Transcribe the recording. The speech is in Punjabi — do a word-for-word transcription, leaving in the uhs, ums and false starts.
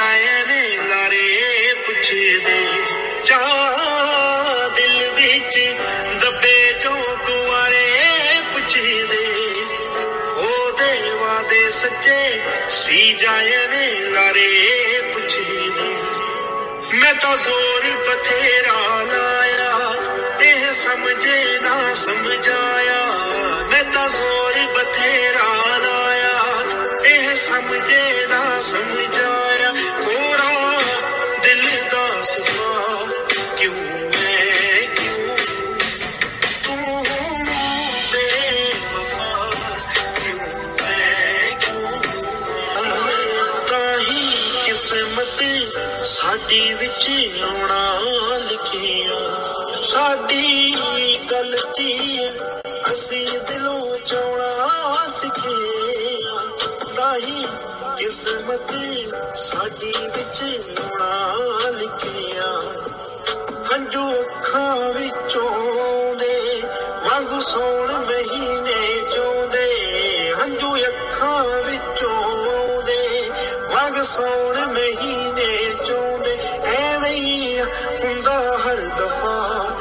ਐਵੇਂ ਲਾਰੇ ਪੁੱਛਦੇ ਚਾਹ ਦਿਲ ਵਿੱਚ ਦੱਬੇ ਚੋਂ ਕੁਆਰੇ ਪੁੱਛਦੇ ਉਹਦੇ ਵਾਦੇ ਸੱਚੇ ਸੀ ਜਾਂ ਐਵੇਂ ਲਾਰੇ ਪੁੱਛਦੇ ਮੈਂ ਤਾਂ ਜ਼ੋਰ ਬਥੇਰਾ ਲਾਇਆ ਇਹ ਸਮਝੇ ਨਾ ਸਮਝਾਇਆ ਮੈਂ ਤਾਂ ਜ਼ੋਰ ਬਥੇਰਾ ਲਾਇਆ ਇਹ ਸਮਝੇ ਨਾ ਸਮਝਾਇਆ ਕੋਰਾ ਦਿਲ ਦਾ ਸਫਾ ਕਿਉਂ ਮੈਂ ਕਿਉਂ ਤੂੰ ਬੇਵਫਾ ਕਿਉਂ ਮੈਂ ਕਿਉਂ ਤਾਂ ਹੀ ਕਿਸਮਤ ਸਾਡੀ ਵਿੱਚ ਆਉਣਾ ਲਿਖਿਆ ਸਾਡੀ ਗਲਤੀ ਅਸੀਂ ਦਿਲੋਂ ਚਾਉਣਾ ਸਿੱਖਿਆ ਤਾਂ ਹੀ ਕਿਸਮਤ ਸਾਡੀ ਵਿੱਚ ਆਉਣਾ ਲਿਖਿਆ ਹੰਝੂ ਅੱਖਾਂ ਵਿੱਚੋਂ ਦੇ ਵਾਂਗੂ ਸੌਣ ਮਹੀਨੇ ਚੋਂਦੇ ਹੰਝੂ ਅੱਖਾਂ ਵਿੱਚੋਂ ਦੇ ਵਾਂਗ ਸੌਣ ਮਹੀਨੇ ਚੋਂਦੇ ਐਵੇਂ ਹੀ ਹੁੰਦਾ ਹਰ ਦਫਾ